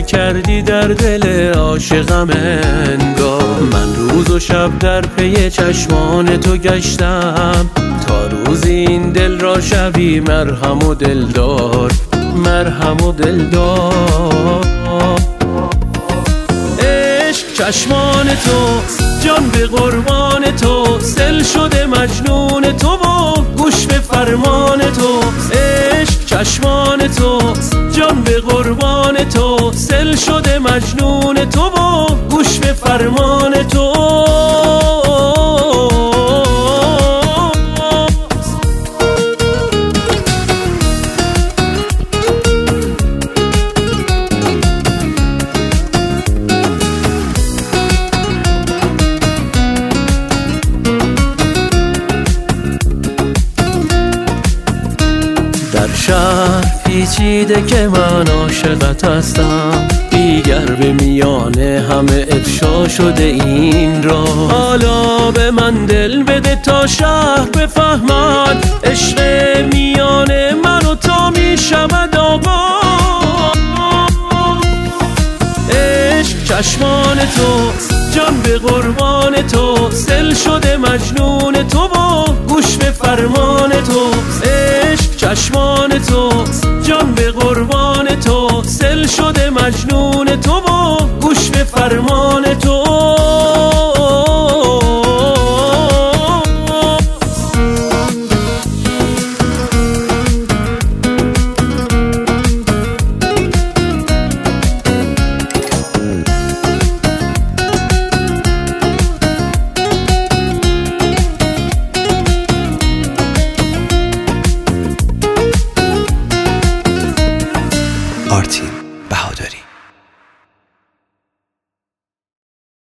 کردی در دل عاشقم انگار. من روز و شب در پی چشمان تو گشتم، تا روزی این دل را شوی مرهم و دلدار، مرهم و دلدار. عشق چشمان تو، جان به قربان تو، سل شده مجنون تو و گوش به فرمان تو. عشق چشمان تو، جان به قربان تو، سل شده مجنون تو و گوش به فرمان تو. در شهر پیچیده که من عاشقت هستم، دیگر به میانه همه افشا شده این را. حالا به من دل بده تا شهر بفهمد، عشق میانه من و تو می شود آباد. عشق چشمان تو، جان به قربان تو، سل شده مجنون تو و گوش به فرمان تو. عشق چشمان تو، جان به قربان تو، سل شده مجنون تو و گوش به فرمان تو. آرتی